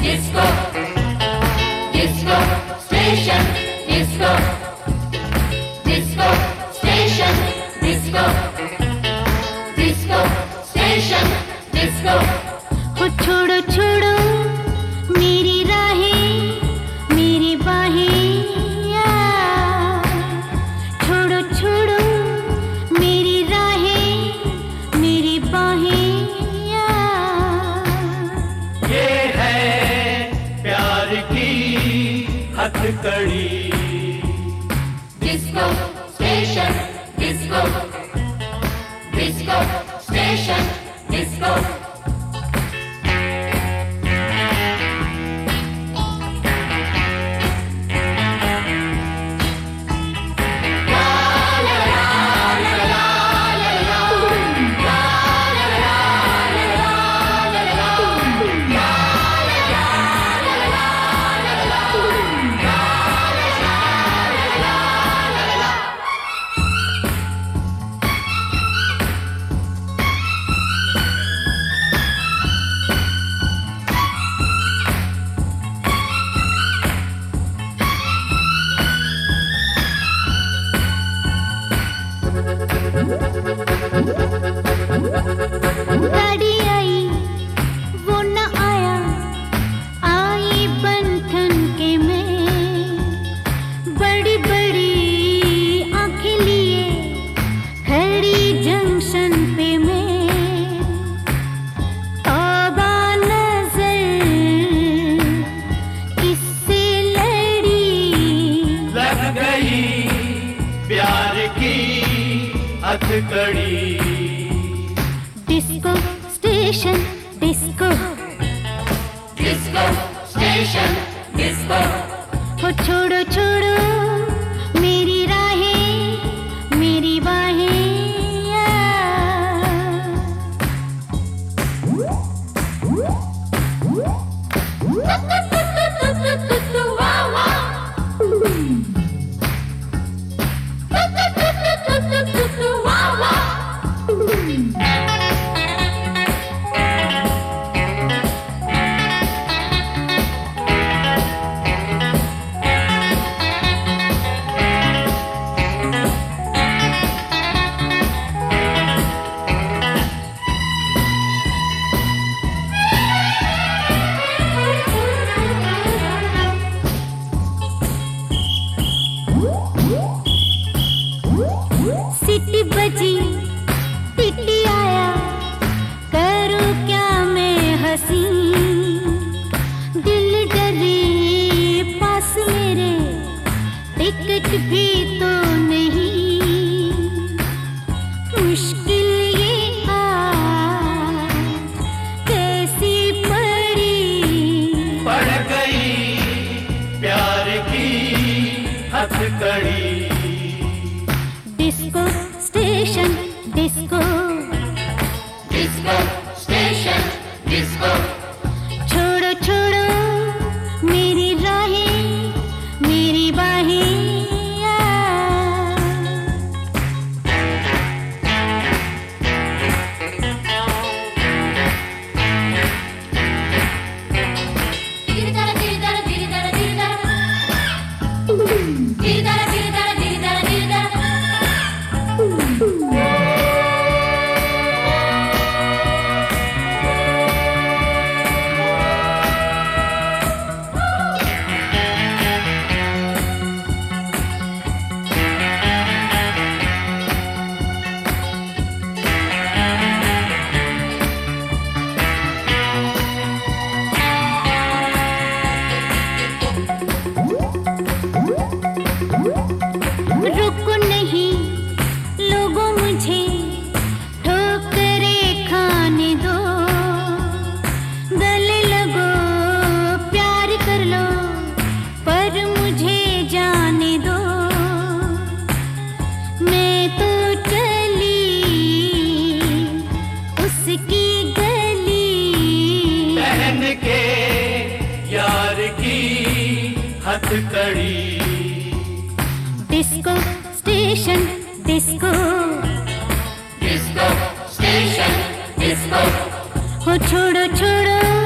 disco, disco station, disco, disco station, disco, disco station, disco. हो छोड़ो छोड़ो मेरी राहें, मेरी बाहें, छोड़ो छोड़ो मेरी राहें, मेरी बाहें। ये है प्यार की हथकड़ी। Disco station, disco, disco station, disco. गाड़ी आई वो न आया, आई बंधन के में, बड़ी बड़ी आंखें लिए खड़ी जंक्शन पे मैं। तौबा नजर किससे लड़ी, लग गई प्यार की हथकड़ी। Disco station disco, Disco station, disco. हो छोड़ो छोड़ो मेरी राहें, मेरी बाहें। सिटी बजी टिटी आया, करूं क्या मैं हंसी, दिल डरे पास मेरे, टिकट भी तो नहीं। मुश्किल ये कैसी पड़ गई प्यार की हथकड़ी। Disco station disco, Disco station, disco. छोड़ो छोड़ो मेरी राहें, मेरी बाहें। Diridara, diridara, diridara, diridara. Diridara, diridara, diridara, diridara. रुको नहीं लोगों मुझे ठोकरें खाने दो, गले लगो प्यार कर लो पर मुझे जाने दो। मैं तो चली उसकी गली, पहन के यार की हथकड़ी। Disco station disco, Disco station, disco. हो छोड़ो छोड़ो